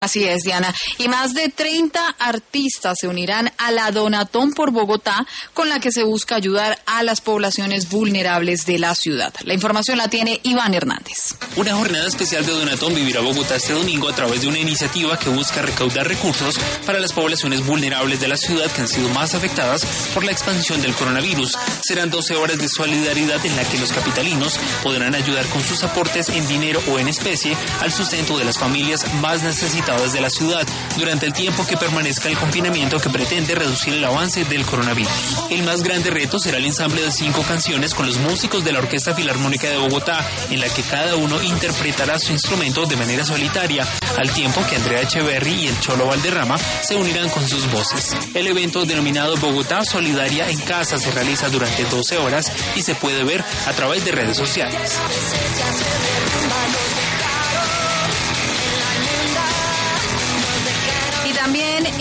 Así es, Diana. Y más de 30 artistas se unirán a la Donatón por Bogotá, con la que se busca ayudar a las poblaciones vulnerables de la ciudad. La información la tiene Iván Hernández. Una jornada especial de Donatón vivirá Bogotá este domingo a través de una iniciativa que busca recaudar recursos para las poblaciones vulnerables de la ciudad que han sido más afectadas por la expansión del coronavirus. Serán 12 horas de solidaridad en la que los capitalinos podrán ayudar con sus aportes en dinero o en especie al sustento de las familias más necesitadas de la ciudad durante el tiempo que permanezca el confinamiento que pretende reducir el avance del coronavirus. El más grande reto será el ensamble de 5 canciones con los músicos de la Orquesta Filarmónica de Bogotá, en la que cada uno interpretará su instrumento de manera solitaria, al tiempo que Andrea Echeverry y el Cholo Valderrama se unirán con sus voces. El evento, denominado Bogotá Solidaria en Casa, se realiza durante 12 horas y se puede ver a través de redes sociales. Y también